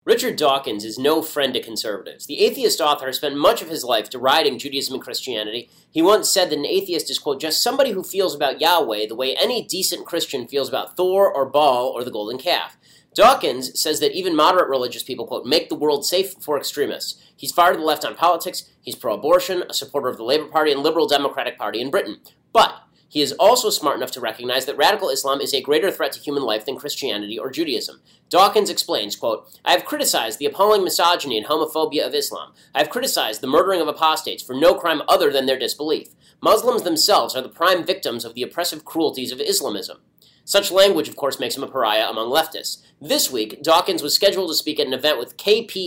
Richard Dawkins is no friend to conservatives. The atheist author has spent much of his life deriding Judaism and Christianity. He once said that an atheist is, quote, just somebody who feels about Yahweh the way any decent Christian feels about Thor or Baal or the golden calf. Dawkins says that even moderate religious people, quote, make the world safe for extremists. He's far to the left on politics, he's pro-abortion, a supporter of the Labour Party and Liberal Democratic Party in Britain. But he is also smart enough to recognize that radical Islam is a greater threat to human life than Christianity or Judaism. Dawkins explains, quote, I have criticized the appalling misogyny and homophobia of Islam. I have criticized the murdering of apostates for no crime other than their disbelief. Muslims themselves are the prime victims of the oppressive cruelties of Islamism. Such language, of course, makes him a pariah among leftists. This week, Dawkins was scheduled to speak at an event with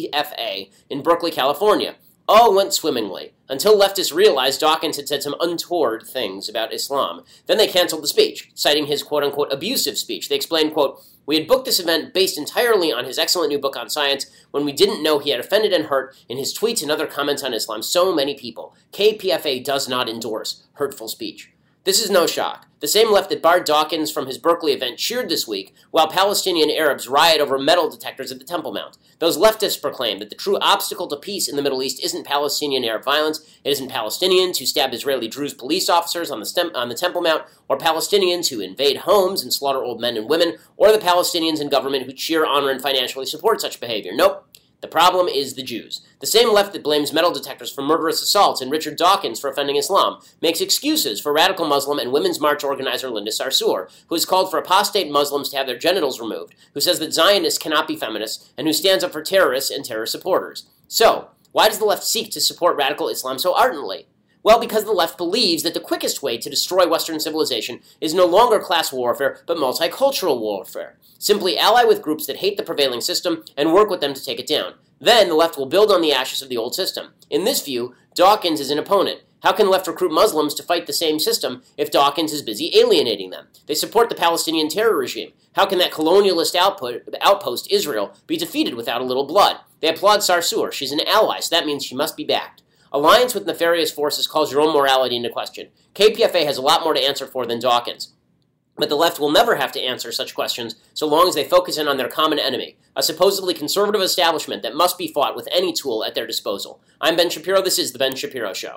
KPFA in Berkeley, California. All went swimmingly, until leftists realized Dawkins had said some untoward things about Islam. Then they canceled the speech, citing his quote-unquote abusive speech. They explained, quote, we had booked this event based entirely on his excellent new book on science when we didn't know he had offended and hurt in his tweets and other comments on Islam so many people. KPFA does not endorse hurtful speech. This is no shock. The same left that barred Dawkins from his Berkeley event cheered this week, while Palestinian Arabs riot over metal detectors at the Temple Mount. Those leftists proclaim that the true obstacle to peace in the Middle East isn't Palestinian Arab violence, it isn't Palestinians who stab Israeli Druze police officers on the Temple Mount, or Palestinians who invade homes and slaughter old men and women, or the Palestinians in government who cheer, honor, and financially support such behavior. Nope. The problem is the Jews. The same left that blames metal detectors for murderous assaults and Richard Dawkins for offending Islam makes excuses for radical Muslim and Women's March organizer Linda Sarsour, who has called for apostate Muslims to have their genitals removed, who says that Zionists cannot be feminists, and who stands up for terrorists and terror supporters. So, why does the left seek to support radical Islam so ardently? Well, because the left believes that the quickest way to destroy Western civilization is no longer class warfare, but multicultural warfare. Simply ally with groups that hate the prevailing system and work with them to take it down. Then the left will build on the ashes of the old system. In this view, Dawkins is an opponent. How can the left recruit Muslims to fight the same system if Dawkins is busy alienating them? They support the Palestinian terror regime. How can that colonialist outpost, Israel, be defeated without a little blood? They applaud Sarsour. She's an ally, so that means she must be backed. Alliance with nefarious forces calls your own morality into question. KPFA has a lot more to answer for than Dawkins. But the left will never have to answer such questions so long as they focus in on their common enemy, a supposedly conservative establishment that must be fought with any tool at their disposal. I'm Ben Shapiro. This is The Ben Shapiro Show.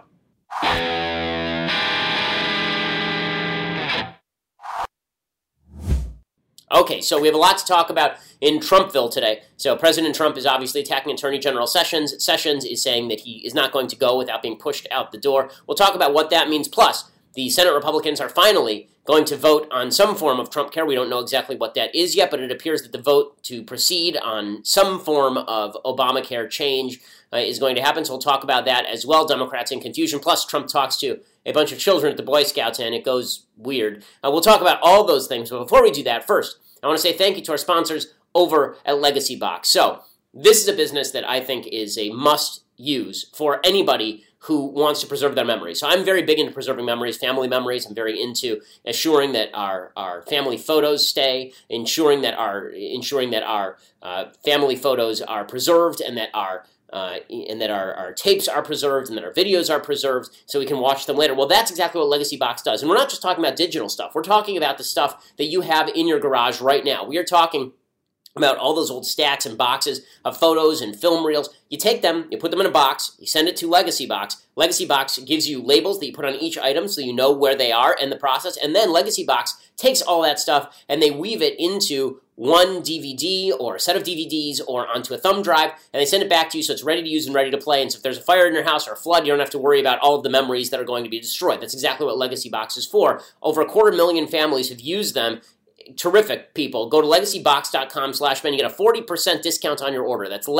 Okay, so we have a lot to talk about in Trumpville today. So President Trump is obviously attacking Attorney General Sessions. Sessions is saying that he is not going to go without being pushed out the door. We'll talk about what that means. Plus, the Senate Republicans are finally going to vote on some form of Trump care. We don't know exactly what that is yet, but it appears that the vote to proceed on some form of Obamacare change is going to happen. So we'll talk about that as well. Democrats in confusion. Plus, Trump talks to a bunch of children at the Boy Scouts, and it goes weird. We'll talk about all those things. But before we do that, first, I want to say thank you to our sponsors over at Legacy Box. So this is a business that I think is a must-use for anybody who wants to preserve their memories. So I'm very big into preserving memories, family memories. I'm very into assuring that our family photos stay, ensuring that our family photos are preserved, and that our tapes are preserved, and that our videos are preserved, so we can watch them later. Well, that's exactly what Legacy Box does. And we're not just talking about digital stuff. We're talking about the stuff that you have in your garage right now. We are talking about all those old stacks and boxes of photos and film reels. You take them, you put them in a box, you send it to Legacy Box. Legacy Box gives you labels that you put on each item so you know where they are in the process, and then Legacy Box takes all that stuff and they weave it into one DVD or a set of DVDs or onto a thumb drive, and they send it back to you so it's ready to use and ready to play. And so if there's a fire in your house or a flood, you don't have to worry about all of the memories that are going to be destroyed. That's exactly what Legacy Box is for. Over 250,000 families have used them. Terrific people. Go to legacybox.com/Ben. You get a 40% discount on your order. That's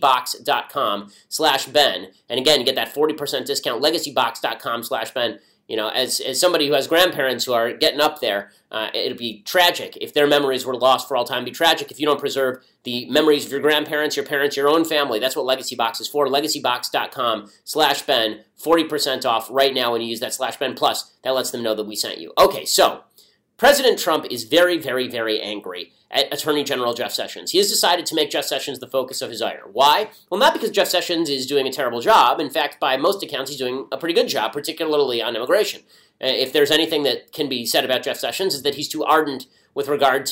legacybox.com/Ben. And again, you get that 40% discount, legacybox.com/Ben. You know, as somebody who has grandparents who are getting up there, it'd be tragic if their memories were lost for all time. It'd be tragic if you don't preserve the memories of your grandparents, your parents, your own family. That's what Legacy Box is for. Legacybox.com/Ben. 40% off right now when you use that /Ben. Plus, that lets them know that we sent you. Okay, so President Trump is very, very, very angry at Attorney General Jeff Sessions. He has decided to make Jeff Sessions the focus of his ire. Why? Well, not because Jeff Sessions is doing a terrible job. In fact, by most accounts, he's doing a pretty good job, particularly on immigration. If there's anything that can be said about Jeff Sessions, is that he's too ardent with regard to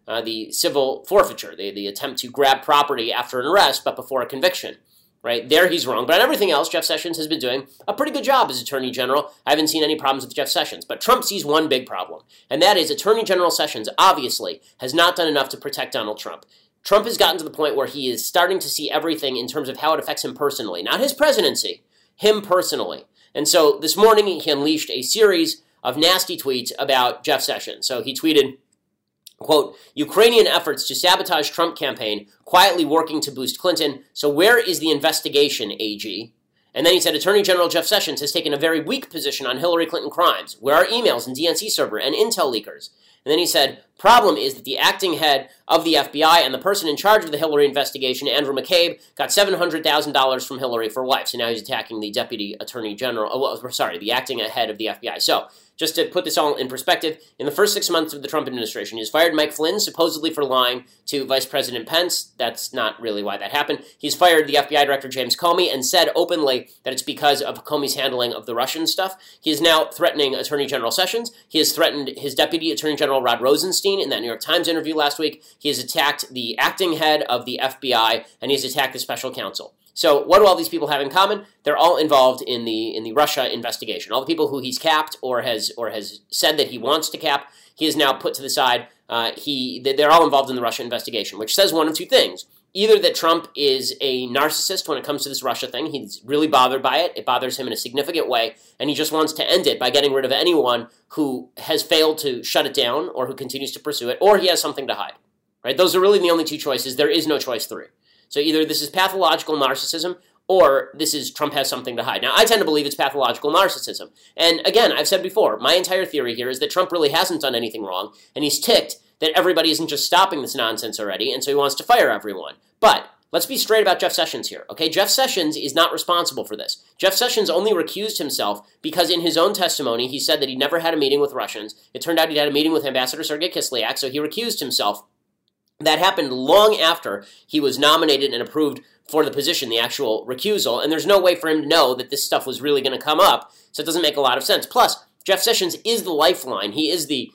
the civil forfeiture, the attempt to grab property after an arrest but before a conviction. Right? There he's wrong. But on everything else, Jeff Sessions has been doing a pretty good job as Attorney General. I haven't seen any problems with Jeff Sessions. But Trump sees one big problem, and that is Attorney General Sessions obviously has not done enough to protect Donald Trump. Trump has gotten to the point where he is starting to see everything in terms of how it affects him personally. Not his presidency, him personally. And so this morning he unleashed a series of nasty tweets about Jeff Sessions. So he tweeted, quote, Ukrainian efforts to sabotage Trump campaign, quietly working to boost Clinton. So where is the investigation, AG? And then he said, Attorney General Jeff Sessions has taken a very weak position on Hillary Clinton crimes. Where are emails and DNC server and intel leakers? And then he said, problem is that the acting head of the FBI and the person in charge of the Hillary investigation, Andrew McCabe, got $700,000 from Hillary for life. So now he's attacking the deputy attorney general, the acting head of the FBI. So just to put this all in perspective, in the first 6 months of the Trump administration, he's fired Mike Flynn, supposedly for lying to Vice President Pence. That's not really why that happened. He's fired the FBI Director James Comey and said openly that it's because of Comey's handling of the Russian stuff. He is now threatening Attorney General Sessions. He has threatened his Deputy Attorney General Rod Rosenstein in that New York Times interview last week. He has attacked the acting head of the FBI, and he has attacked the special counsel. So what do all these people have in common? They're all involved in the Russia investigation. All the people who he's capped or has said that he wants to cap, he has now put to the side. They're all involved in the Russia investigation, which says one of two things. Either that Trump is a narcissist when it comes to this Russia thing. He's really bothered by it. It bothers him in a significant way, and he just wants to end it by getting rid of anyone who has failed to shut it down or who continues to pursue it, or he has something to hide. Right? Those are really the only two choices. There is no choice three. So either this is pathological narcissism or this is Trump has something to hide. Now, I tend to believe it's pathological narcissism. And again, I've said before, my entire theory here is that Trump really hasn't done anything wrong, and he's ticked that everybody isn't just stopping this nonsense already, and so he wants to fire everyone. But let's be straight about Jeff Sessions here, okay? Jeff Sessions is not responsible for this. Jeff Sessions only recused himself because in his own testimony, he said that he never had a meeting with Russians. It turned out he had a meeting with Ambassador Sergei Kislyak, so he recused himself. That happened long after he was nominated and approved for the position, the actual recusal, and there's no way for him to know that this stuff was really going to come up, so it doesn't make a lot of sense. Plus, Jeff Sessions is the lifeline. He is the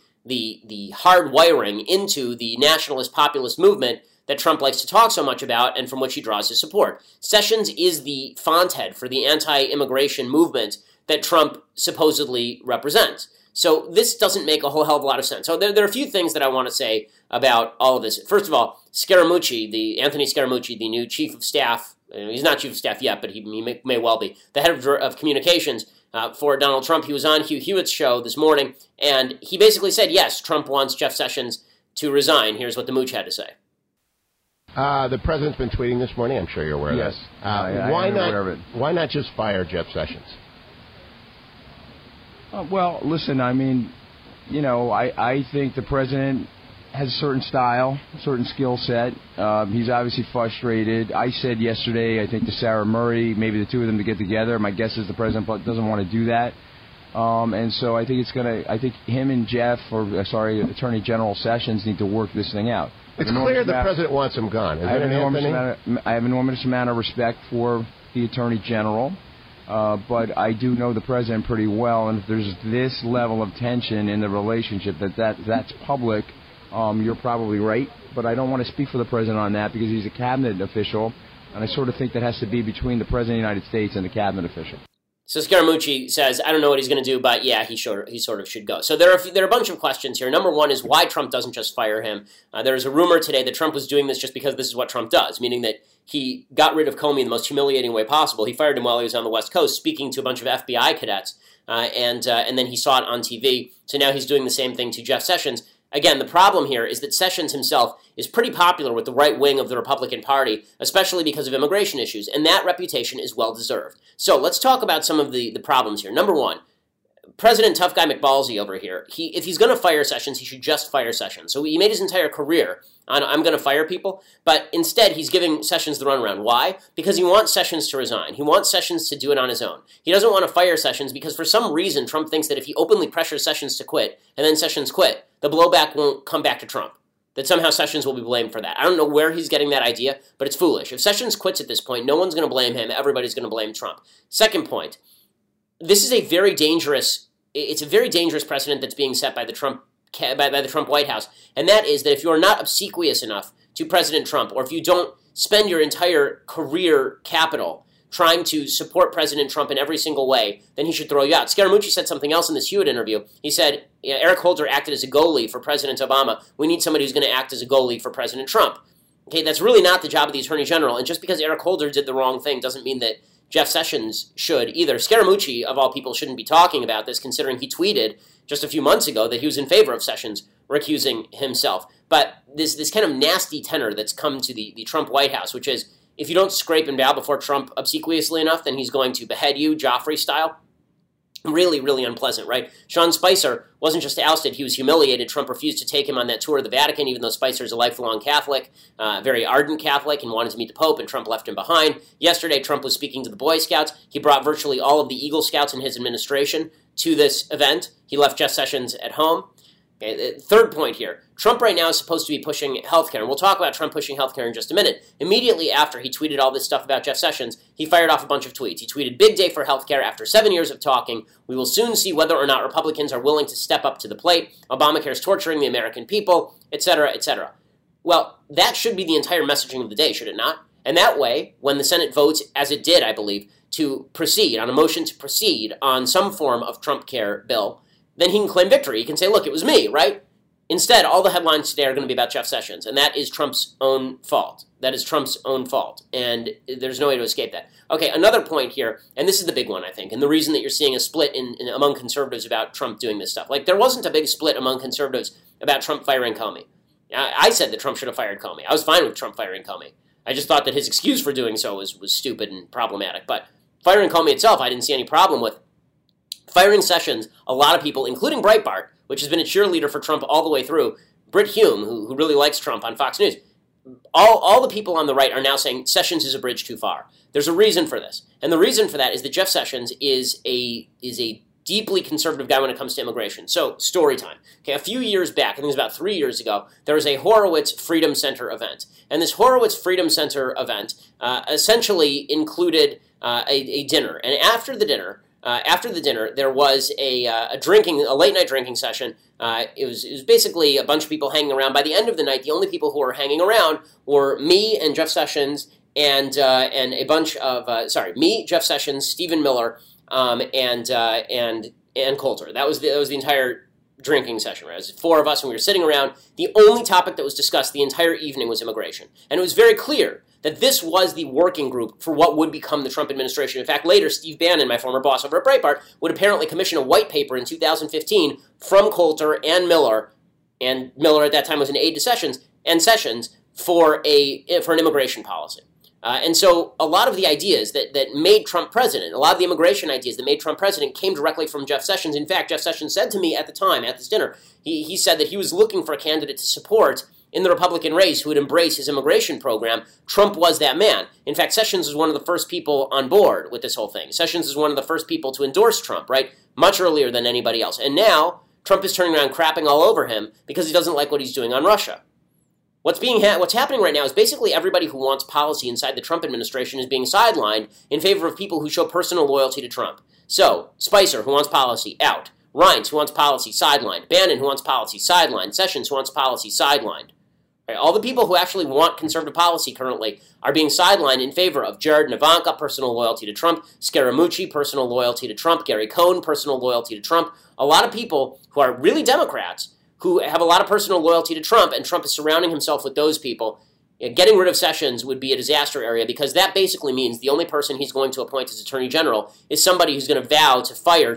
hard wiring into the nationalist populist movement that Trump likes to talk so much about and from which he draws his support. Sessions is the font head for the anti-immigration movement that Trump supposedly represents. So this doesn't make a whole hell of a lot of sense. So there are a few things that I want to say about all of this. First of all, Anthony Scaramucci, the new chief of staff, he's not chief of staff yet, but he may well be, the head of communications for Donald Trump. He was on Hugh Hewitt's show this morning, and he basically said, yes, Trump wants Jeff Sessions to resign. Here's what the mooch had to say. The president's been tweeting this morning. I'm sure you're aware of yes. that. Why not just fire Jeff Sessions? Well, listen, I mean, I think the president has a certain style, a certain skill set. He's obviously frustrated. I said yesterday, I think to Sarah Murray, maybe the two of them to get together. My guess is the president doesn't want to do that. And so I think I think him and Attorney General Sessions need to work this thing out. It's clear the president wants him gone. I have an enormous amount of respect for the Attorney General. But I do know the president pretty well, and if there's this level of tension in the relationship that's public, you're probably right. But I don't want to speak for the president on that because he's a cabinet official, and I sort of think that has to be between the president of the United States and the cabinet official. So Scaramucci says, I don't know what he's going to do, but yeah, he sort of should go. So there are a bunch of questions here. Number one is why Trump doesn't just fire him. There is a rumor today that Trump was doing this just because this is what Trump does, meaning that he got rid of Comey in the most humiliating way possible. He fired him while he was on the West Coast speaking to a bunch of FBI cadets, and then he saw it on TV. So now he's doing the same thing to Jeff Sessions. Again, the problem here is that Sessions himself is pretty popular with the right wing of the Republican Party, especially because of immigration issues, and that reputation is well-deserved. So let's talk about some of the problems here. Number one, President Tough Guy McBallsy over here, if he's going to fire Sessions, he should just fire Sessions. So he made his entire career on I'm going to fire people, but instead he's giving Sessions the runaround. Why? Because he wants Sessions to resign. He wants Sessions to do it on his own. He doesn't want to fire Sessions because for some reason Trump thinks that if he openly pressures Sessions to quit and then Sessions quit, the blowback won't come back to Trump. That somehow Sessions will be blamed for that. I don't know where he's getting that idea, but it's foolish. If Sessions quits at this point, no one's going to blame him. Everybody's going to blame Trump. Second point, it's a very dangerous precedent that's being set by the Trump by the Trump White House, and that is that if you are not obsequious enough to President Trump, or if you don't spend your entire career capital trying to support President Trump in every single way, then he should throw you out. Scaramucci said something else in this Hewitt interview. He said, Eric Holder acted as a goalie for President Obama. We need somebody who's going to act as a goalie for President Trump. Okay, that's really not the job of the Attorney General, and just because Eric Holder did the wrong thing doesn't mean that Jeff Sessions should either. Scaramucci, of all people, shouldn't be talking about this, considering he tweeted just a few months ago that he was in favor of Sessions recusing himself. But this kind of nasty tenor that's come to the Trump White House, which is, if you don't scrape and bow before Trump obsequiously enough, then he's going to behead you, Joffrey style. Really, really unpleasant, right? Sean Spicer wasn't just ousted, he was humiliated. Trump refused to take him on that tour of the Vatican, even though Spicer is a lifelong Catholic, very ardent Catholic, and wanted to meet the Pope, and Trump left him behind. Yesterday, Trump was speaking to the Boy Scouts. He brought virtually all of the Eagle Scouts in his administration to this event. He left Jeff Sessions at home. Okay, third point here, Trump right now is supposed to be pushing healthcare, and we'll talk about Trump pushing healthcare in just a minute. Immediately after he tweeted all this stuff about Jeff Sessions, he fired off a bunch of tweets. He tweeted, "Big day for healthcare after 7 years of talking. We will soon see whether or not Republicans are willing to step up to the plate. Obamacare is torturing the American people," etc., etc. Well, that should be the entire messaging of the day, should it not? And that way, when the Senate votes, as it did, I believe, to proceed, on a motion to proceed on some form of Trump care bill, then he can claim victory. He can say, look, it was me, right? Instead, all the headlines today are going to be about Jeff Sessions, and that is Trump's own fault. That is Trump's own fault, and there's no way to escape that. Okay, another point here, and this is the big one, I think, and the reason that you're seeing a split among conservatives about Trump doing this stuff. Like, there wasn't a big split among conservatives about Trump firing Comey. I said that Trump should have fired Comey. I was fine with Trump firing Comey. I just thought that his excuse for doing so was stupid and problematic. But firing Comey itself, I didn't see any problem with. Firing Sessions, a lot of people, including Breitbart, which has been a cheerleader for Trump all the way through, Brit Hume, who really likes Trump on Fox News, all the people on the right are now saying Sessions is a bridge too far. There's a reason for this. And the reason for that is that Jeff Sessions is a deeply conservative guy when it comes to immigration. So, story time. Okay, a few years back, I think it was about 3 years ago, there was a Horowitz Freedom Center event. And this Horowitz Freedom Center event essentially included a dinner. And after the dinner, there was a late night drinking session. It was basically a bunch of people hanging around. By the end of the night, the only people who were hanging around were me and Jeff Sessions and a bunch of me, Jeff Sessions, Stephen Miller, and Coulter. That was the entire drinking session, right? It was 4 of us, and we were sitting around. The only topic that was discussed the entire evening was immigration, and it was very clear that this was the working group for what would become the Trump administration. In fact, later, Steve Bannon, my former boss over at Breitbart, would apparently commission a white paper in 2015 from Coulter and Miller at that time was an aide to Sessions, and Sessions for an immigration policy. And so a lot of the ideas that made Trump president, a lot of the immigration ideas that made Trump president came directly from Jeff Sessions. In fact, Jeff Sessions said to me at the time, at this dinner, he said that he was looking for a candidate to support in the Republican race who would embrace his immigration program. Trump was that man. In fact, Sessions was one of the first people on board with this whole thing. Sessions is one of the first people to endorse Trump, right? Much earlier than anybody else. And now, Trump is turning around crapping all over him because he doesn't like what he's doing on Russia. What's happening right now is basically everybody who wants policy inside the Trump administration is being sidelined in favor of people who show personal loyalty to Trump. So, Spicer, who wants policy, out. Reince, who wants policy, sidelined. Bannon, who wants policy, sidelined. Sessions, who wants policy, sidelined. Right? All the people who actually want conservative policy currently are being sidelined in favor of Jared and Ivanka, personal loyalty to Trump, Scaramucci, personal loyalty to Trump, Gary Cohn, personal loyalty to Trump. A lot of people who are really Democrats who have a lot of personal loyalty to Trump, and Trump is surrounding himself with those people. Getting rid of Sessions would be a disaster area because that basically means the only person he's going to appoint as Attorney General is somebody who's going to vow to fire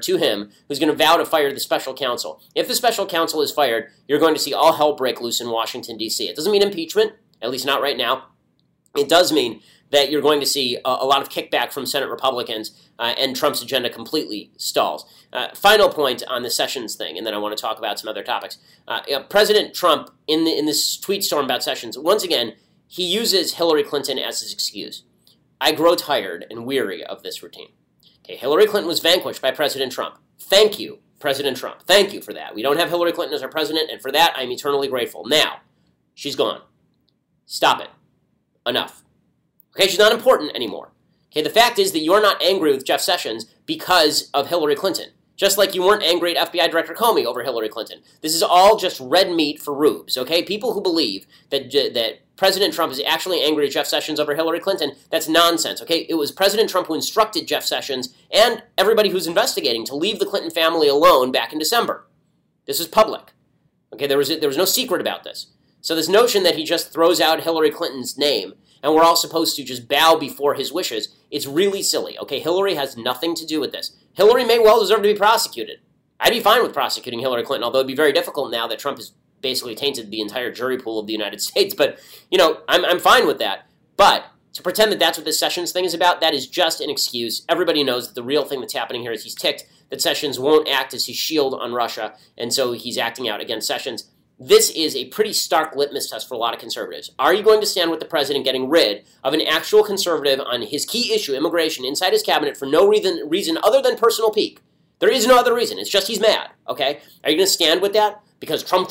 the special counsel. If the special counsel is fired, you're going to see all hell break loose in Washington, D.C. It doesn't mean impeachment, at least not right now. It does mean that you're going to see a lot of kickback from Senate Republicans and Trump's agenda completely stalls. Final point on the Sessions thing, and then I want to talk about some other topics. President Trump, in this tweet storm about Sessions, once again, he uses Hillary Clinton as his excuse. I grow tired and weary of this routine. Okay, Hillary Clinton was vanquished by President Trump. Thank you, President Trump. Thank you for that. We don't have Hillary Clinton as our president, and for that, I'm eternally grateful. Now, she's gone. Stop it. Enough. Okay, she's not important anymore. Okay, the fact is that you're not angry with Jeff Sessions because of Hillary Clinton. Just like you weren't angry at FBI Director Comey over Hillary Clinton. This is all just red meat for rubes, okay? People who believe that President Trump is actually angry at Jeff Sessions over Hillary Clinton, that's nonsense, okay? It was President Trump who instructed Jeff Sessions and everybody who's investigating to leave the Clinton family alone back in December. This is public, okay? There was no secret about this. So this notion that he just throws out Hillary Clinton's name and we're all supposed to just bow before his wishes, it's really silly, okay? Hillary has nothing to do with this. Hillary may well deserve to be prosecuted. I'd be fine with prosecuting Hillary Clinton, although it'd be very difficult now that Trump has basically tainted the entire jury pool of the United States. But, I'm fine with that. But to pretend that that's what this Sessions thing is about, that is just an excuse. Everybody knows that the real thing that's happening here is he's ticked that Sessions won't act as his shield on Russia, and so he's acting out against Sessions. This is a pretty stark litmus test for a lot of conservatives. Are you going to stand with the president getting rid of an actual conservative on his key issue, immigration, inside his cabinet for no reason other than personal pique? There is no other reason. It's just he's mad, okay? Are you going to stand with that because Trump,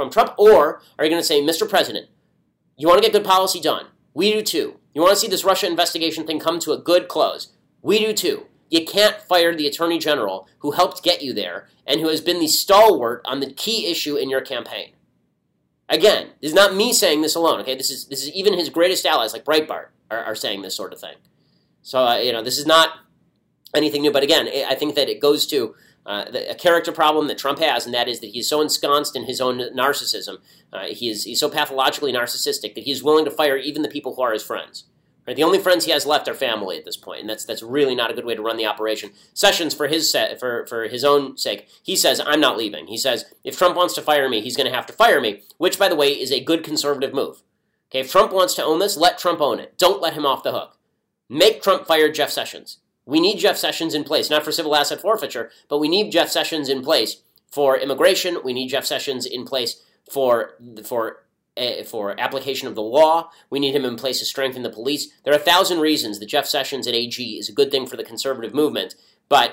or are you going to say, Mr. President, you want to get good policy done? We do too. You want to see this Russia investigation thing come to a good close? We do too. You can't fire the Attorney General who helped get you there and who has been the stalwart on the key issue in your campaign. Again, this is not me saying this alone, okay? This is even his greatest allies, like Breitbart, are saying this sort of thing. So, this is not anything new. But again, I think that it goes to a character problem that Trump has, and that is that he's so ensconced in his own narcissism. He's so pathologically narcissistic that he's willing to fire even the people who are his friends. Right? The only friends he has left are family at this point, and that's really not a good way to run the operation. Sessions, for his own sake, he says, I'm not leaving. He says, if Trump wants to fire me, he's going to have to fire me, which, by the way, is a good conservative move. Okay, if Trump wants to own this, let Trump own it. Don't let him off the hook. Make Trump fire Jeff Sessions. We need Jeff Sessions in place, not for civil asset forfeiture, but we need Jeff Sessions in place for immigration. We need Jeff Sessions in place for application of the law. We need him in place to strengthen the police. There are 1,000 reasons that Jeff Sessions at AG is a good thing for the conservative movement, but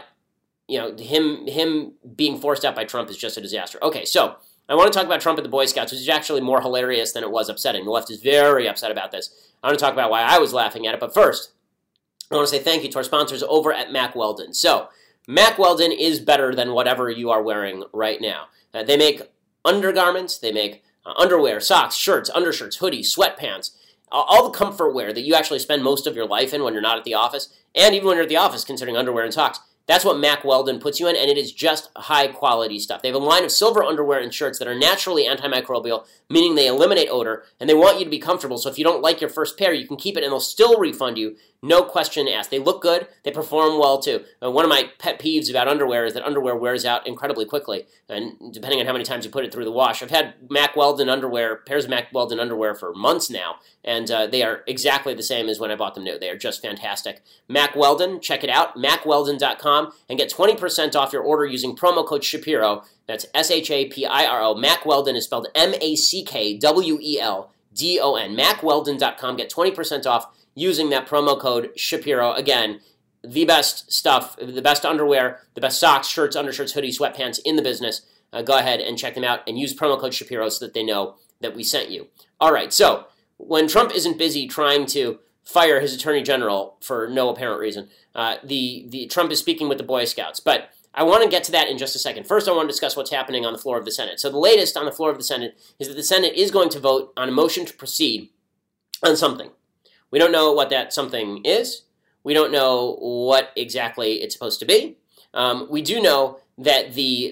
him being forced out by Trump is just a disaster. Okay, so I want to talk about Trump at the Boy Scouts, which is actually more hilarious than it was upsetting. The left is very upset about this. I want to talk about why I was laughing at it, but first, I want to say thank you to our sponsors over at Mack Weldon. So, Mack Weldon is better than whatever you are wearing right now. They make undergarments, they make underwear, socks, shirts, undershirts, hoodies, sweatpants, all the comfort wear that you actually spend most of your life in when you're not at the office, and even when you're at the office, considering underwear and socks. That's what Mack Weldon puts you in, and it is just high-quality stuff. They have a line of silver underwear and shirts that are naturally antimicrobial, meaning they eliminate odor, and they want you to be comfortable, so if you don't like your first pair, you can keep it, and they'll still refund you, no question asked. They look good. They perform well, too. One of my pet peeves about underwear is that underwear wears out incredibly quickly, and depending on how many times you put it through the wash. I've had Mack Weldon underwear, pairs of Mack Weldon underwear for months now, and they are exactly the same as when I bought them new. They are just fantastic. Mack Weldon, check it out, MackWeldon.com, and get 20% off your order using promo code Shapiro. That's SHAPIRO. Mack Weldon is spelled MackWeldon. MackWeldon.com. Get 20% off using that promo code Shapiro. Again, the best stuff, the best underwear, the best socks, shirts, undershirts, hoodies, sweatpants in the business. Go ahead and check them out and use promo code Shapiro so that they know that we sent you. All right, so when Trump isn't busy trying to fire his attorney general for no apparent reason, the Trump is speaking with the Boy Scouts. But I want to get to that in just a second. First, I want to discuss what's happening on the floor of the Senate. So the latest on the floor of the Senate is that the Senate is going to vote on a motion to proceed on something. We don't know what that something is. We don't know what exactly it's supposed to be. We do know that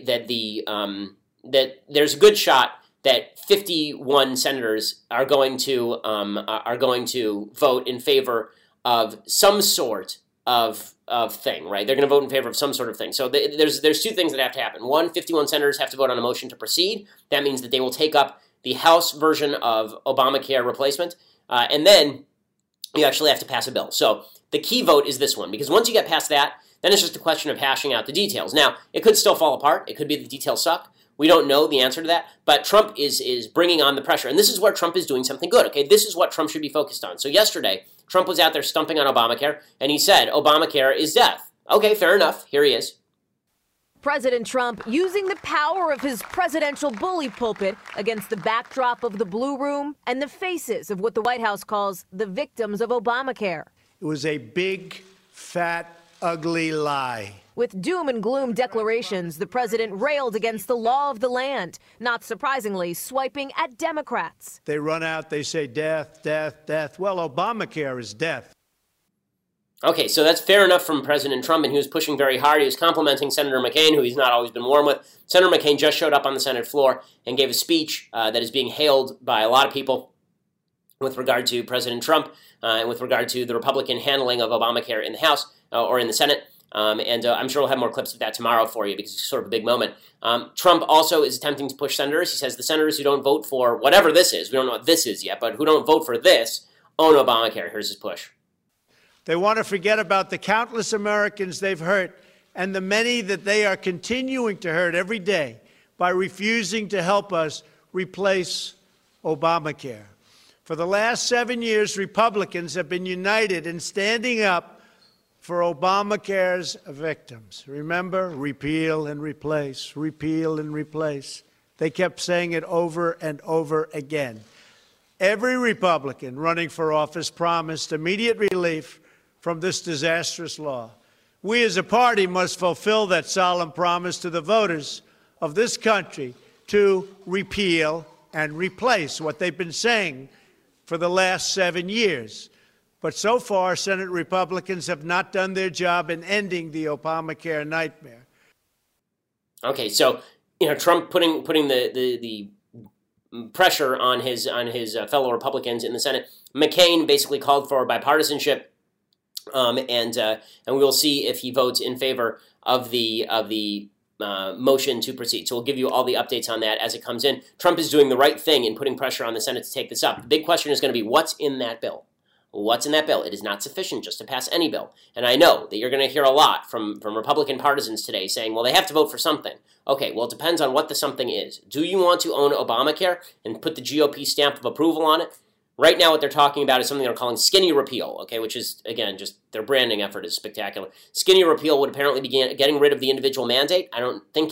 that there's a good shot that 51 senators are going to vote in favor of some sort of thing, right? They're going to vote in favor of some sort of thing. So there's two things that have to happen. One, 51 senators have to vote on a motion to proceed. That means that they will take up the House version of Obamacare replacement, and then you actually have to pass a bill. So the key vote is this one, because once you get past that, then it's just a question of hashing out the details. Now, it could still fall apart. It could be the details suck. We don't know the answer to that, but Trump is bringing on the pressure, and this is where Trump is doing something good, okay? This is what Trump should be focused on. So yesterday, Trump was out there stumping on Obamacare, and he said, Obamacare is death. Okay, fair enough. Here he is. President Trump using the power of his presidential bully pulpit against the backdrop of the Blue Room and the faces of what the White House calls the victims of Obamacare. It was a big, fat ugly lie. With doom and gloom declarations, the president railed against the law of the land, not surprisingly swiping at Democrats. They run out, they say death, death, death. Well, Obamacare is death. Okay, so that's fair enough from President Trump, and he was pushing very hard. He was complimenting Senator McCain, who he's not always been warm with. Senator McCain just showed up on the Senate floor and gave a speech that is being hailed by a lot of people with regard to President Trump and with regard to the Republican handling of Obamacare in the House or in the Senate. And I'm sure we'll have more clips of that tomorrow for you because it's sort of a big moment. Trump also is attempting to push senators. He says the senators who don't vote for whatever this is, we don't know what this is yet, but who don't vote for this, own Obamacare. Here's his push. They want to forget about the countless Americans they've hurt and the many that they are continuing to hurt every day by refusing to help us replace Obamacare. For the last 7 years, Republicans have been united in standing up for Obamacare's victims. Remember, repeal and replace, repeal and replace. They kept saying it over and over again. Every Republican running for office promised immediate relief from this disastrous law. We as a party must fulfill that solemn promise to the voters of this country to repeal and replace what they've been saying for the last 7 years. But so far, Senate Republicans have not done their job in ending the Obamacare nightmare. Okay, so Trump putting the pressure on his fellow Republicans in the Senate. McCain basically called for bipartisanship, and we will see if he votes in favor of the motion to proceed. So we'll give you all the updates on that as it comes in. Trump is doing the right thing in putting pressure on the Senate to take this up. The big question is going to be what's in that bill. What's in that bill? It is not sufficient just to pass any bill. And I know that you're going to hear a lot from Republican partisans today saying, well, they have to vote for something. Okay, well, it depends on what the something is. Do you want to own Obamacare and put the GOP stamp of approval on it? Right now, what they're talking about is something they're calling skinny repeal, okay, which is, again, just their branding effort is spectacular. Skinny repeal would apparently be getting rid of the individual mandate. I don't think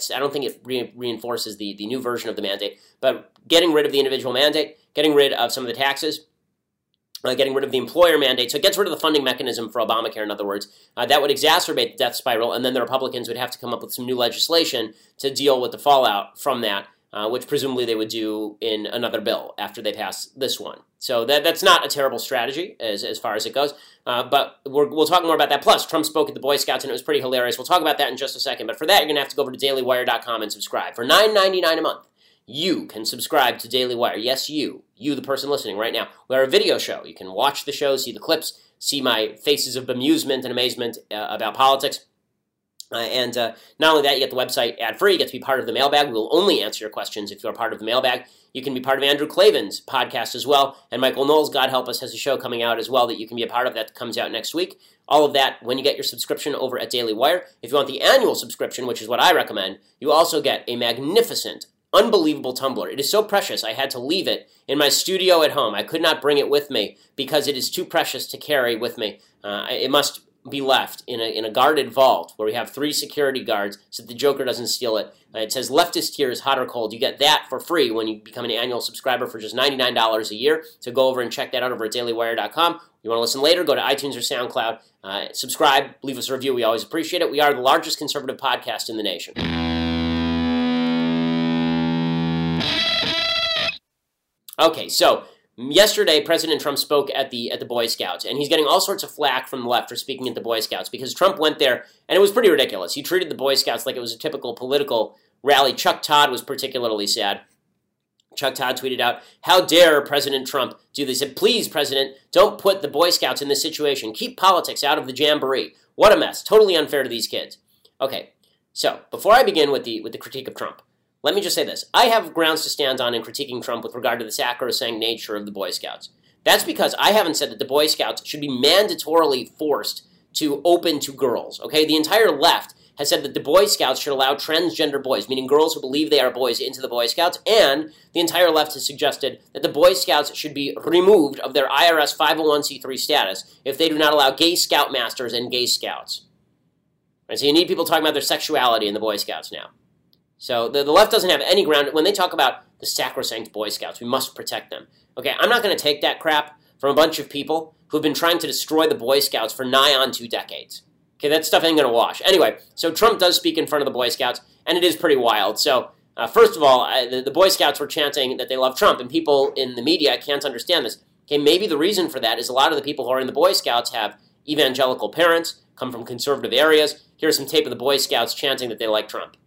it reinforces the new version of the mandate, but getting rid of the individual mandate, getting rid of some of the taxes, getting rid of the employer mandate. So it gets rid of the funding mechanism for Obamacare, in other words. That would exacerbate the death spiral, and then the Republicans would have to come up with some new legislation to deal with the fallout from that, which presumably they would do in another bill after they pass this one. So that's not a terrible strategy as far as it goes, but we'll talk more about that. Plus, Trump spoke at the Boy Scouts, and it was pretty hilarious. We'll talk about that in just a second, but for that, you're going to have to go over to dailywire.com and subscribe. For $9.99 a month, you can subscribe to Daily Wire. Yes, you, the person listening right now. We are a video show. You can watch the show, see the clips, see my faces of bemusement and amazement about politics. And not only that, you get the website ad-free. You get to be part of the mailbag. We will only answer your questions if you are part of the mailbag. You can be part of Andrew Klavan's podcast as well. And Michael Knowles, God help us, has a show coming out as well that you can be a part of that comes out next week. All of that when you get your subscription over at Daily Wire. If you want the annual subscription, which is what I recommend, you also get a magnificent, unbelievable tumbler. It is so precious, I had to leave it in my studio at home. I could not bring it with me because it is too precious to carry with me. It must be left in a guarded vault where we have 3 security guards so that the Joker doesn't steal it. It says Leftist Tears, Hot or Cold. You get that for free when you become an annual subscriber for just $99 a year. So go over and check that out over at dailywire.com. You want to listen later, go to iTunes or SoundCloud. Subscribe, leave us a review. We always appreciate it. We are the largest conservative podcast in the nation. Okay, so yesterday, President Trump spoke at the Boy Scouts, and he's getting all sorts of flack from the left for speaking at the Boy Scouts because Trump went there, and it was pretty ridiculous. He treated the Boy Scouts like it was a typical political rally. Chuck Todd was particularly sad. Chuck Todd tweeted out, "How dare President Trump do this?" He said, "Please, President, don't put the Boy Scouts in this situation. Keep politics out of the jamboree. What a mess. Totally unfair to these kids." Okay, so before I begin with the critique of Trump, let me just say this. I have grounds to stand on in critiquing Trump with regard to the sacrosanct nature of the Boy Scouts. That's because I haven't said that the Boy Scouts should be mandatorily forced to open to girls, okay? The entire left has said that the Boy Scouts should allow transgender boys, meaning girls who believe they are boys, into the Boy Scouts, and the entire left has suggested that the Boy Scouts should be removed of their IRS 501c3 status if they do not allow gay scoutmasters and gay scouts. Right, so you need people talking about their sexuality in the Boy Scouts now. So the left doesn't have any ground. When they talk about the sacrosanct Boy Scouts, we must protect them. Okay, I'm not going to take that crap from a bunch of people who've been trying to destroy the Boy Scouts for nigh on 2 decades. Okay, that stuff ain't going to wash. Anyway, so Trump does speak in front of the Boy Scouts, and it is pretty wild. So, first of all, the Boy Scouts were chanting that they love Trump, and people in the media can't understand this. Okay, maybe the reason for that is a lot of the people who are in the Boy Scouts have evangelical parents, come from conservative areas. Here's some tape of the Boy Scouts chanting that they like Trump.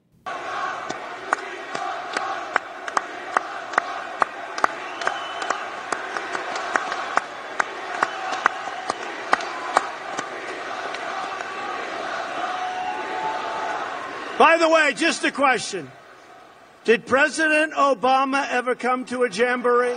By the way, just a question. Did President Obama ever come to a jamboree?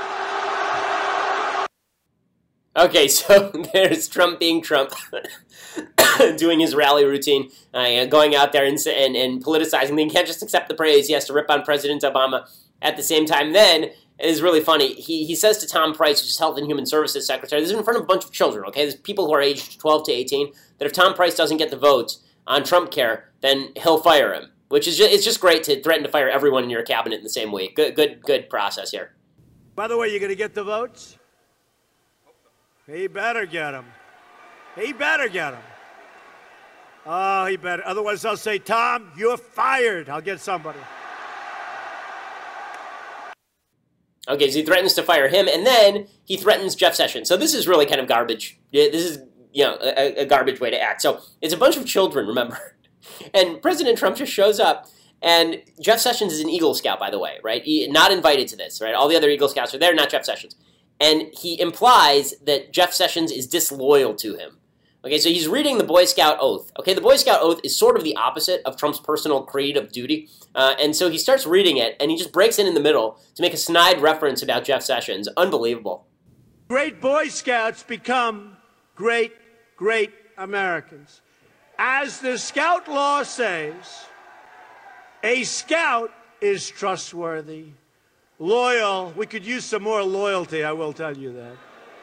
Okay, so there's Trump being Trump, doing his rally routine, going out there and politicizing. He can't just accept the praise. He has to rip on President Obama at the same time. Then, it is really funny, he says to Tom Price, who's Health and Human Services Secretary, this is in front of a bunch of children, okay? There's people who are aged 12 to 18, that if Tom Price doesn't get the votes on Trump care, then he'll fire him, which is it's just great to threaten to fire everyone in your cabinet in the same week. Good process here. By the way, you going to get the votes? He better get them. He better get them. Oh, he better. Otherwise, I'll say, Tom, you're fired. I'll get somebody. Okay, so he threatens to fire him, and then he threatens Jeff Sessions. So this is really kind of garbage. This is, a garbage way to act. So it's a bunch of children, remember? And President Trump just shows up, and Jeff Sessions is an Eagle Scout, by the way, right? Not invited to this, right? All the other Eagle Scouts are there, not Jeff Sessions. And he implies that Jeff Sessions is disloyal to him. Okay, so he's reading the Boy Scout oath. Okay, the Boy Scout oath is sort of the opposite of Trump's personal creed of duty. And so he starts reading it, and he just breaks in the middle to make a snide reference about Jeff Sessions. Unbelievable. Great Boy Scouts become great Americans. As the Scout law says, a Scout is trustworthy, loyal. We could use some more loyalty, I will tell you that.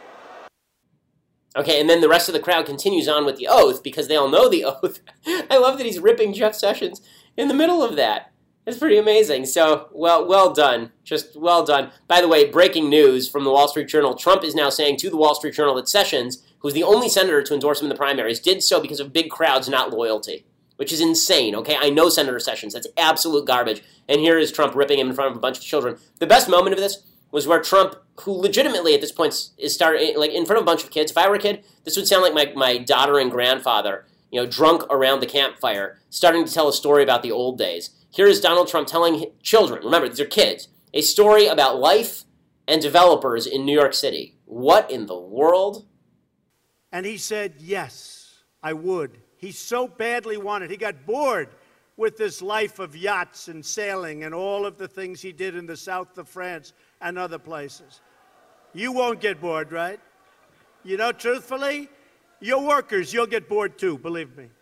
Okay, and then the rest of the crowd continues on with the oath because they all know the oath. I love that he's ripping Jeff Sessions in the middle of that. It's pretty amazing. So, well done. Just well done. By the way, breaking news from the Wall Street Journal. Trump is now saying to the Wall Street Journal that Sessions, who's the only senator to endorse him in the primaries, did so because of big crowds, not loyalty, which is insane, okay? I know Senator Sessions. That's absolute garbage. And here is Trump ripping him in front of a bunch of children. The best moment of this was where Trump, who legitimately at this point is starting, like in front of a bunch of kids. If I were a kid, this would sound like my daughter and grandfather, drunk around the campfire, starting to tell a story about the old days. Here is Donald Trump telling children, remember, these are kids, a story about life and developers in New York City. What in the world? And he said, yes, I would. He so badly wanted. He got bored with this life of yachts and sailing and all of the things he did in the south of France and other places. You won't get bored, right? Truthfully, your workers, you'll get bored too, believe me.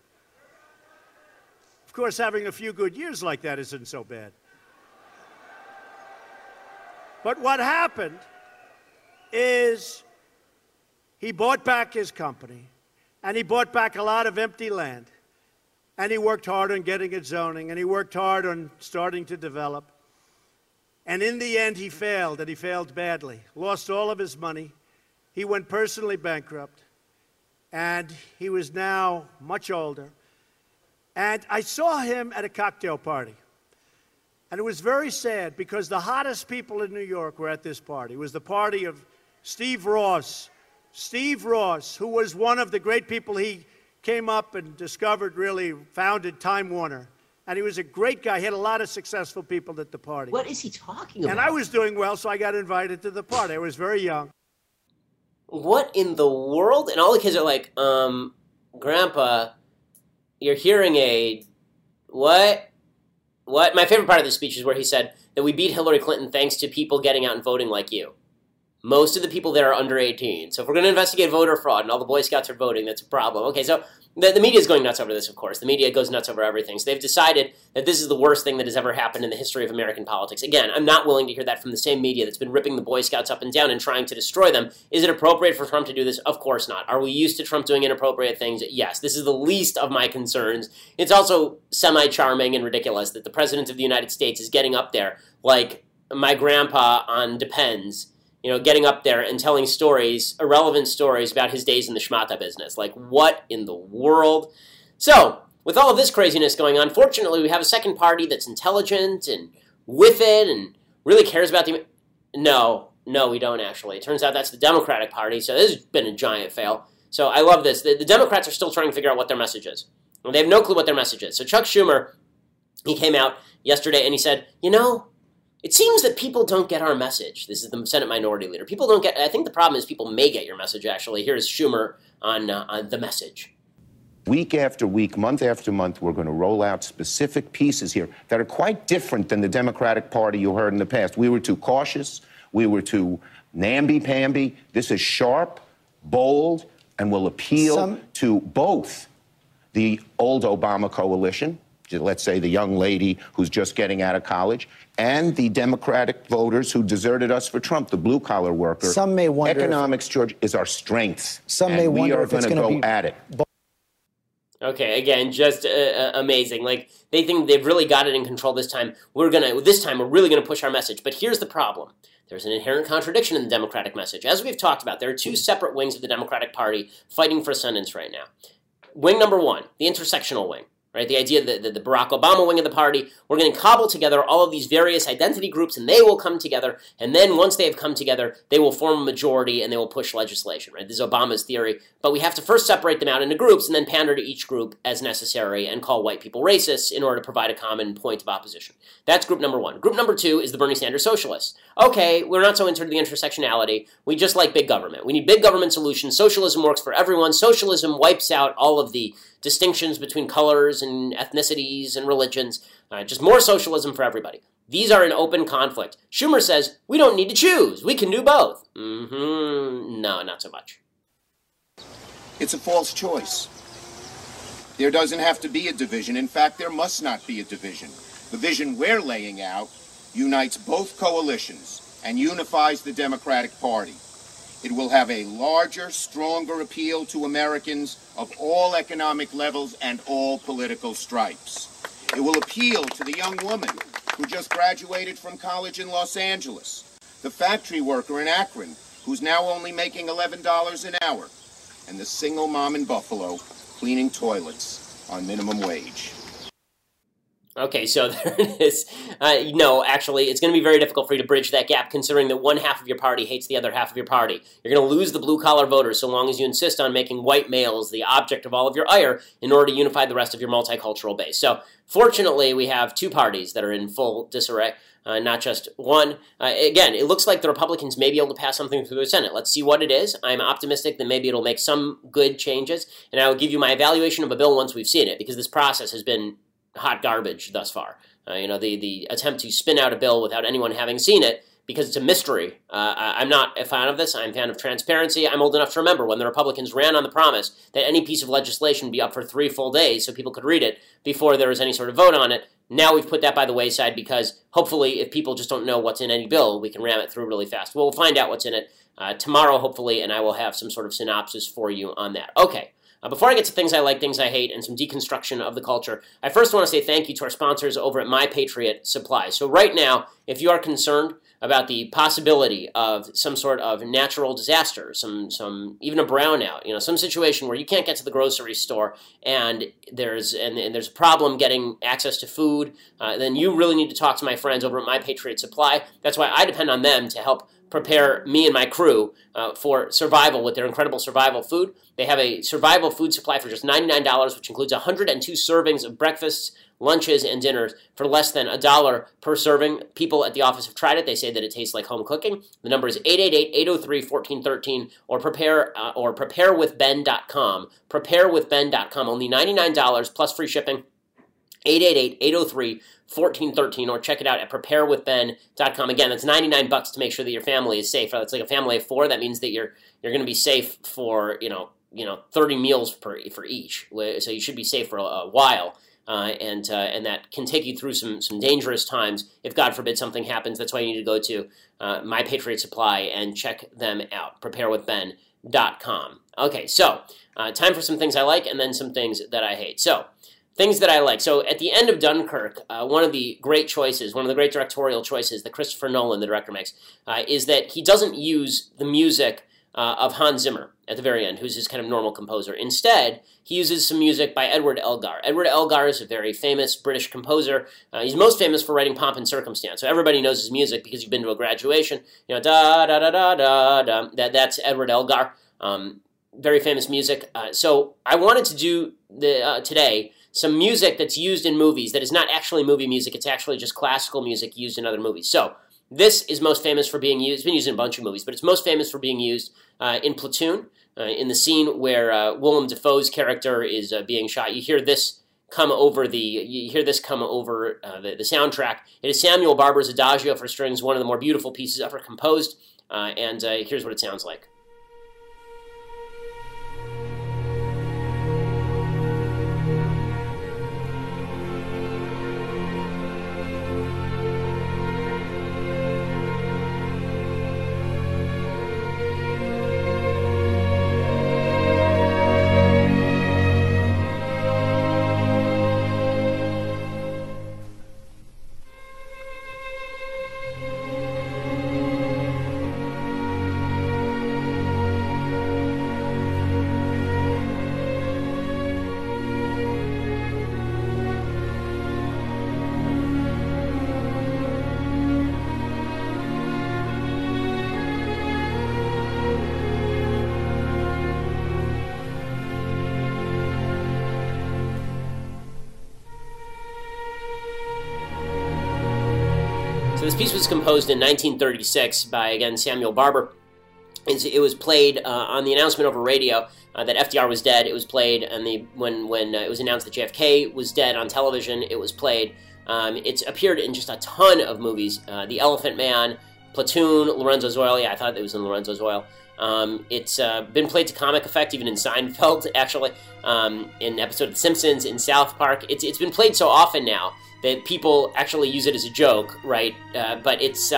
Of course, having a few good years like that isn't so bad. But what happened is he bought back his company, and he bought back a lot of empty land, and he worked hard on getting it zoning, and he worked hard on starting to develop. And in the end, he failed, and he failed badly. Lost all of his money. He went personally bankrupt, and he was now much older. And I saw him at a cocktail party. And it was very sad because the hottest people in New York were at this party. It was the party of Steve Ross. Steve Ross, who was one of the great people he came up and discovered, really founded Time Warner. And he was a great guy. He had a lot of successful people at the party. What is he talking about? And I was doing well, so I got invited to the party. I was very young. What in the world? And all the kids are like, Grandpa, your hearing aid, what? My favorite part of the speech is where he said that we beat Hillary Clinton thanks to people getting out and voting like you. Most of the people there are under 18. So if we're going to investigate voter fraud and all the Boy Scouts are voting, that's a problem. Okay, so the media is going nuts over this, of course. The media goes nuts over everything. So they've decided that this is the worst thing that has ever happened in the history of American politics. Again, I'm not willing to hear that from the same media that's been ripping the Boy Scouts up and down and trying to destroy them. Is it appropriate for Trump to do this? Of course not. Are we used to Trump doing inappropriate things? Yes. This is the least of my concerns. It's also semi-charming and ridiculous that the President of the United States is getting up there like my grandpa on Depends getting up there and telling stories, irrelevant stories about his days in the schmata business. Like, what in the world? So, with all of this craziness going on, fortunately, we have a second party that's intelligent and with it and really cares about the... No, we don't actually. It turns out that's the Democratic Party, so this has been a giant fail. So I love this. The Democrats are still trying to figure out what their message is. They have no clue what their message is. So Chuck Schumer, he came out yesterday and he said, it seems that people don't get our message. This is the Senate Minority Leader. People don't get... I think the problem is people may get your message, actually. Here's Schumer on the message. Week after week, month after month, we're going to roll out specific pieces here that are quite different than the Democratic Party you heard in the past. We were too cautious. We were too namby-pamby. This is sharp, bold, and will appeal to both the old Obama coalition, let's say the young lady who's just getting out of college, and the Democratic voters who deserted us for Trump, the blue-collar worker. Some may wonder... Economics, George, is our strength. Some may wonder if it's going to go at it. Okay, again, just amazing. Like, they think they've really got it in control this time. This time, we're really going to push our message. But here's the problem. There's an inherent contradiction in the Democratic message. As we've talked about, there are two separate wings of the Democratic Party fighting for ascendance right now. Wing number one, the intersectional wing. Right, the idea that the Barack Obama wing of the party, we're going to cobble together all of these various identity groups and they will come together. And then once they have come together, they will form a majority and they will push legislation. Right, this is Obama's theory. But we have to first separate them out into groups and then pander to each group as necessary and call white people racists in order to provide a common point of opposition. That's group number one. Group number two is the Bernie Sanders socialists. Okay, we're not so into the intersectionality. We just like big government. We need big government solutions. Socialism works for everyone. Socialism wipes out all of the distinctions between colors and ethnicities and religions. Just more socialism for everybody. These are in open conflict. Schumer says, we don't need to choose. We can do both. No, not so much. It's a false choice. There doesn't have to be a division. In fact, there must not be a division. The vision we're laying out unites both coalitions and unifies the Democratic Party. It will have a larger, stronger appeal to Americans of all economic levels and all political stripes. It will appeal to the young woman who just graduated from college in Los Angeles, the factory worker in Akron who's now only making $11 an hour, and the single mom in Buffalo cleaning toilets on minimum wage. Okay, so there it is. No, actually, it's going to be very difficult for you to bridge that gap, considering that one half of your party hates the other half of your party. You're going to lose the blue-collar voters so long as you insist on making white males the object of all of your ire in order to unify the rest of your multicultural base. So, fortunately, we have two parties that are in full disarray, not just one. Again, it looks like the Republicans may be able to pass something through the Senate. Let's see what it is. I'm optimistic that maybe it'll make some good changes, and I will give you my evaluation of a bill once we've seen it, because this process has been hot garbage thus far. The attempt to spin out a bill without anyone having seen it because it's a mystery. I'm not a fan of this. I'm a fan of transparency. I'm old enough to remember when the Republicans ran on the promise that any piece of legislation would be up for 3 full days so people could read it before there was any sort of vote on it. Now we've put that by the wayside because hopefully if people just don't know what's in any bill, we can ram it through really fast. We'll find out what's in it tomorrow, hopefully, and I will have some sort of synopsis for you on that. Okay. Before I get to things I like, things I hate, and some deconstruction of the culture, I first want to say thank you to our sponsors over at My Patriot Supply. So right now, if you are concerned about the possibility of some sort of natural disaster, some even a brownout, some situation where you can't get to the grocery store and there's a problem getting access to food, then you really need to talk to my friends over at My Patriot Supply. That's why I depend on them to help prepare me and my crew for survival with their incredible survival food. They have a survival food supply for just $99, which includes 102 servings of breakfasts, lunches, and dinners for less than $1 per serving. People at the office have tried it. They say that it tastes like home cooking. The number is 888-803-1413 or preparewithben.com. Preparewithben.com. Only $99 plus free shipping. 888-803-1413 or check it out at preparewithben.com. Again, that's $99 to make sure that your family is safe. It's like a family of 4. That means that you're going to be safe for 30 meals for each. So you should be safe for a while. And that can take you through some dangerous times if, God forbid, something happens. That's why you need to go to My Patriot Supply and check them out, preparewithben.com. Okay, so time for some things I like and then some things that I hate. So, things that I like. So at the end of Dunkirk, one of the great directorial choices that Christopher Nolan, the director, makes, is that he doesn't use the music of Hans Zimmer at the very end, who's his kind of normal composer. Instead, he uses some music by Edward Elgar. Edward Elgar is a very famous British composer. He's most famous for writing Pomp and Circumstance. So everybody knows his music because you've been to a graduation. You know, da da da da da da. That's Edward Elgar. Very famous music. So I wanted to do today some music that's used in movies that is not actually movie music. It's actually just classical music used in other movies. So this is most famous for being used. It's been used in a bunch of movies, but it's most famous for being used in Platoon, in the scene where Willem Dafoe's character is being shot. You hear this come over the soundtrack. It is Samuel Barber's Adagio for strings, one of the more beautiful pieces ever composed, and here's what it sounds like. So this piece was composed in 1936 by, again, Samuel Barber. It was played on the announcement over radio that FDR was dead. It was played when it was announced that JFK was dead on television. It was played. It's appeared in just a ton of movies. The Elephant Man, Platoon, Lorenzo's Oil. Yeah, I thought it was in Lorenzo's Oil. It's been played to comic effect, even in Seinfeld, actually, in an episode of The Simpsons, in South Park. It's been played so often now that people actually use it as a joke, right? But it's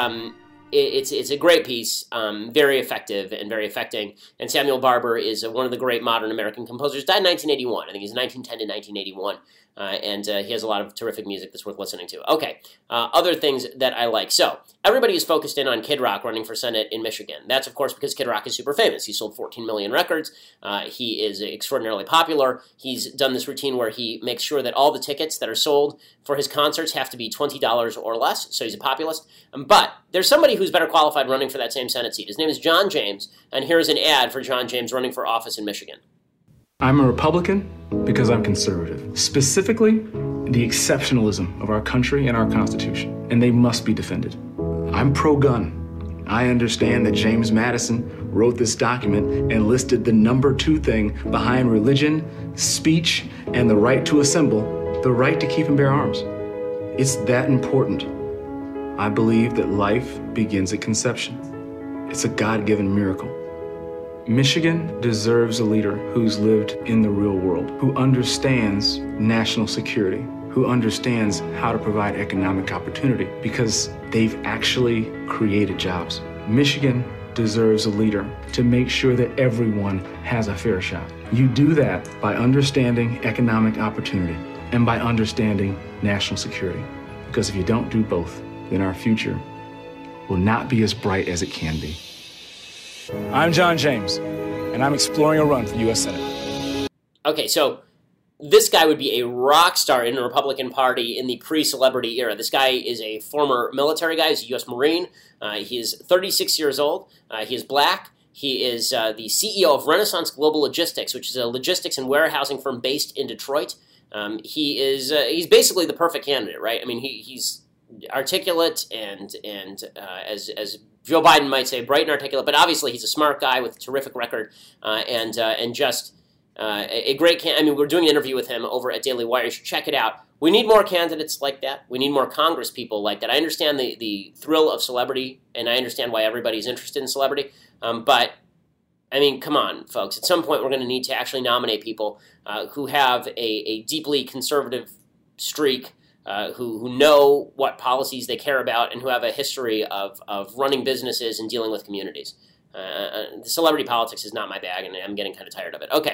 a great piece, very effective and very affecting. And Samuel Barber is one of the great modern American composers. Died in 1981. I think he's 1910 to 1981. And he has a lot of terrific music that's worth listening to. Okay, other things that I like. So, everybody is focused in on Kid Rock running for Senate in Michigan. That's, of course, because Kid Rock is super famous. He sold 14 million records. He is extraordinarily popular. He's done this routine where he makes sure that all the tickets that are sold for his concerts have to be $20 or less, so he's a populist. But there's somebody who's better qualified running for that same Senate seat. His name is John James, and here's an ad for John James running for office in Michigan. I'm a Republican because I'm conservative. Specifically, the exceptionalism of our country and our Constitution, and they must be defended. I'm pro-gun. I understand that James Madison wrote this document and listed the number 2 thing behind religion, speech, and the right to assemble, the right to keep and bear arms. It's that important. I believe that life begins at conception. It's a God-given miracle. Michigan deserves a leader who's lived in the real world, who understands national security, who understands how to provide economic opportunity, because they've actually created jobs. Michigan deserves a leader to make sure that everyone has a fair shot. You do that by understanding economic opportunity and by understanding national security. Because if you don't do both, then our future will not be as bright as it can be. I'm John James, and I'm exploring a run for U.S. Senate. Okay, so this guy would be a rock star in the Republican Party in the pre-celebrity era. This guy is a former military guy. He's a U.S. Marine. He is 36 years old. He is black. He is the CEO of Renaissance Global Logistics, which is a logistics and warehousing firm based in Detroit. He's basically the perfect candidate, right? I mean, he's articulate and as Joe Biden might say, bright and articulate, but obviously he's a smart guy with a terrific record and just a great I mean, we're doing an interview with him over at Daily Wire. You should check it out. We need more candidates like that. We need more Congress people like that. I understand the thrill of celebrity, and I understand why everybody's interested in celebrity, but I mean, come on, folks. At some point, we're going to need to actually nominate people who have a deeply conservative streak, who know what policies they care about, and who have a history of running businesses and dealing with communities. The celebrity politics is not my bag, and I'm getting kind of tired of it. Okay,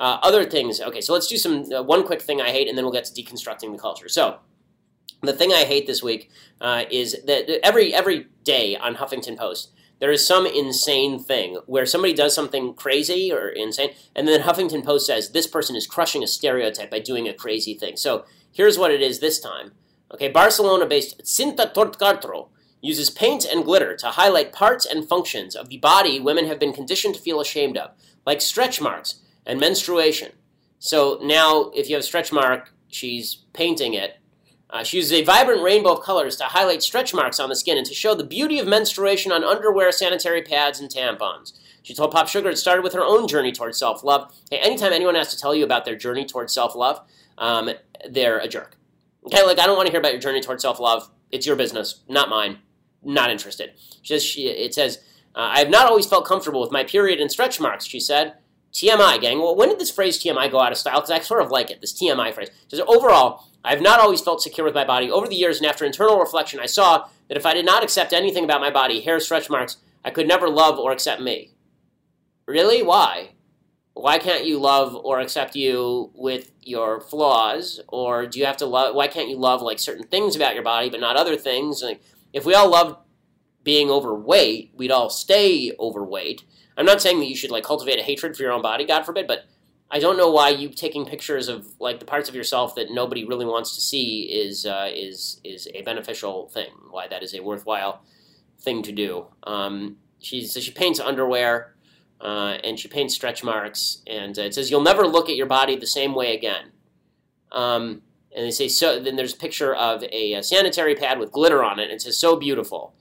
Other things. Okay, so let's do some one quick thing I hate, and then we'll get to deconstructing the culture. So the thing I hate this week is that every day on Huffington Post, there is some insane thing where somebody does something crazy or insane, and then Huffington Post says this person is crushing a stereotype by doing a crazy thing. So here's what it is this time. Okay, Barcelona-based Cinta Tortcartro uses paint and glitter to highlight parts and functions of the body women have been conditioned to feel ashamed of, like stretch marks and menstruation. So now, if you have a stretch mark, she's painting it. She uses a vibrant rainbow of colors to highlight stretch marks on the skin and to show the beauty of menstruation on underwear, sanitary pads, and tampons. She told Pop Sugar it started with her own journey towards self-love. Hey, anytime anyone has to tell you about their journey towards self-love, they're a jerk. Okay, like, I don't want to hear about your journey towards self-love. It's your business, not mine. Not interested. It says, I have not always felt comfortable with my period and stretch marks, she said. TMI, gang. Well, when did this phrase TMI go out of style? Because I sort of like it, this TMI phrase. It says, overall, I have not always felt secure with my body. Over the years and after internal reflection, I saw that if I did not accept anything about my body, hair, stretch marks, I could never love or accept me. Really? Why? Why can't you love or accept you with your flaws? Or do you have to love, why can't you love like certain things about your body but not other things? Like, if we all loved being overweight, we'd all stay overweight. I'm not saying that you should like cultivate a hatred for your own body, God forbid, but I don't know why you taking pictures of like the parts of yourself that nobody really wants to see is a beneficial thing. Why that is a worthwhile thing to do. She paints underwear and she paints stretch marks, and it says you'll never look at your body the same way again. And they say so. Then there's a picture of a sanitary pad with glitter on it, and it says so beautiful.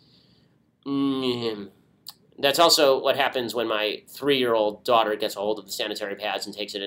That's also what happens when my 3-year-old daughter gets a hold of the sanitary pads and takes it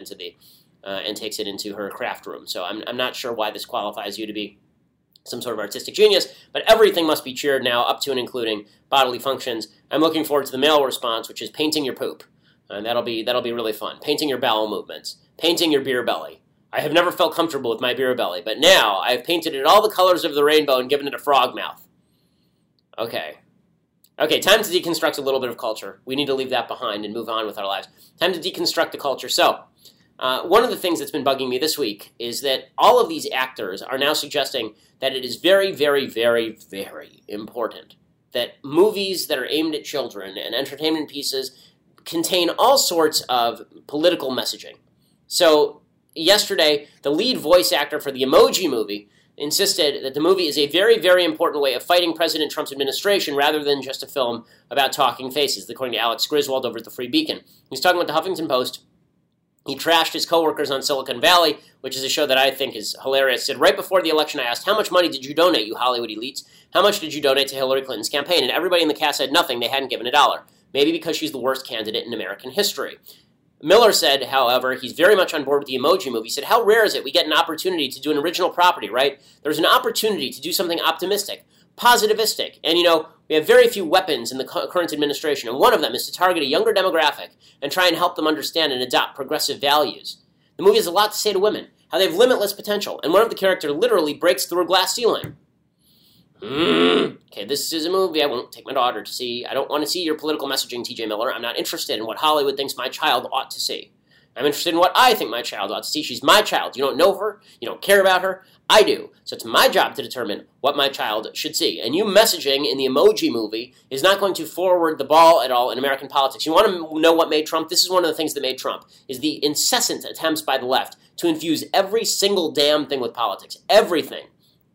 into her craft room. So I'm not sure why this qualifies you to be some sort of artistic genius, but everything must be cheered now, up to and including bodily functions. I'm looking forward to the male response, which is painting your poop. And that'll be really fun. Painting your bowel movements, painting your beer belly. I have never felt comfortable with my beer belly, but now I have painted it all the colors of the rainbow and given it a frog mouth. Okay, time to deconstruct a little bit of culture. We need to leave that behind and move on with our lives. Time to deconstruct the culture. So, one of the things that's been bugging me this week is that all of these actors are now suggesting that it is very, very, very, very important that movies that are aimed at children and entertainment pieces contain all sorts of political messaging. So, yesterday, the lead voice actor for the Emoji Movie insisted that the movie is a very, very important way of fighting President Trump's administration rather than just a film about talking faces, according to Alex Griswold over at the Free Beacon. He's talking with the Huffington Post. He trashed his coworkers on Silicon Valley, which is a show that I think is hilarious. He said, right before the election, I asked, how much money did you donate, you Hollywood elites? How much did you donate to Hillary Clinton's campaign? And everybody in the cast said nothing. They hadn't given $1. Maybe because she's the worst candidate in American history. Miller said, however, he's very much on board with the Emoji Movie. He said, how rare is it we get an opportunity to do an original property, right? There's an opportunity to do something optimistic, positivistic. And, we have very few weapons in the current administration, and one of them is to target a younger demographic and try and help them understand and adopt progressive values. The movie has a lot to say to women, how they have limitless potential, and one of the characters literally breaks through a glass ceiling. Okay, this is a movie I won't take my daughter to see. I don't want to see your political messaging, TJ Miller. I'm not interested in what Hollywood thinks my child ought to see. I'm interested in what I think my child ought to see. She's my child. You don't know her. You don't care about her. I do. So it's my job to determine what my child should see. And you messaging in the Emoji Movie is not going to forward the ball at all in American politics. You want to know what made Trump? This is one of the things that made Trump, is the incessant attempts by the left to infuse every single damn thing with politics. Everything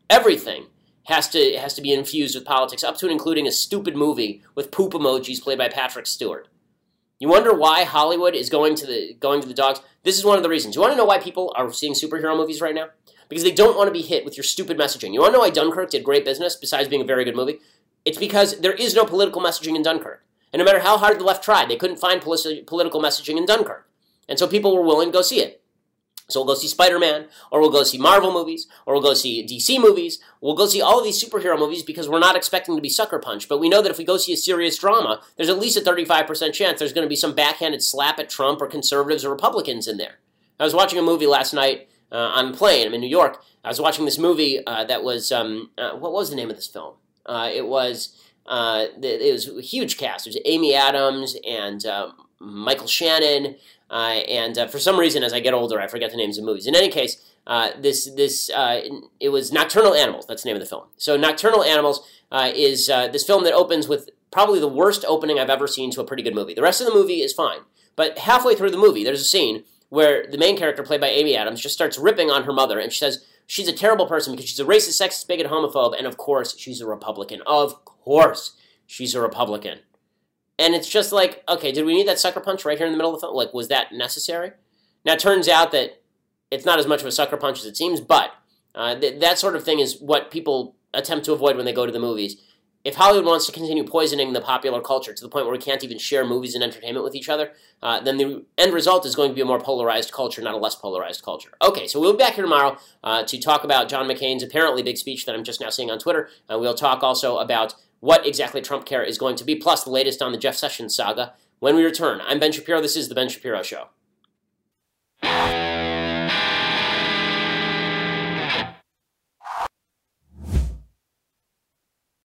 has to be infused with politics, up to and including a stupid movie with poop emojis played by Patrick Stewart. You wonder why Hollywood is going to the dogs? This is one of the reasons. You want to know why people are seeing superhero movies right now? Because they don't want to be hit with your stupid messaging. You want to know why Dunkirk did great business, besides being a very good movie? It's because there is no political messaging in Dunkirk. And no matter how hard the left tried, they couldn't find political messaging in Dunkirk. And so people were willing to go see it. So we'll go see Spider-Man, or we'll go see Marvel movies, or we'll go see DC movies. We'll go see all of these superhero movies because we're not expecting to be sucker punched. But we know that if we go see a serious drama, there's at least a 35% chance there's going to be some backhanded slap at Trump or conservatives or Republicans in there. I was watching a movie last night on a plane. I'm in New York. I was watching this movie that was, what was the name of this film? It was a huge cast. It was Amy Adams and Michael Shannon, and for some reason, as I get older, I forget the names of movies. In any case, it was Nocturnal Animals. That's the name of the film. So Nocturnal Animals is this film that opens with probably the worst opening I've ever seen to a pretty good movie. The rest of the movie is fine, but halfway through the movie, there's a scene where the main character, played by Amy Adams, just starts ripping on her mother, and she says she's a terrible person because she's a racist, sexist, bigot, homophobe, and of course, she's a Republican. Of course, she's a Republican. And it's just like, okay, did we need that sucker punch right here in the middle of the film? Like, was that necessary? Now, it turns out that it's not as much of a sucker punch as it seems, but that sort of thing is what people attempt to avoid when they go to the movies. If Hollywood wants to continue poisoning the popular culture to the point where we can't even share movies and entertainment with each other, then the end result is going to be a more polarized culture, not a less polarized culture. Okay, so we'll be back here tomorrow to talk about John McCain's apparently big speech that I'm just now seeing on Twitter. We'll talk also about what exactly Trump Care is going to be, plus the latest on the Jeff Sessions saga when we return. I'm Ben Shapiro. This is The Ben Shapiro Show.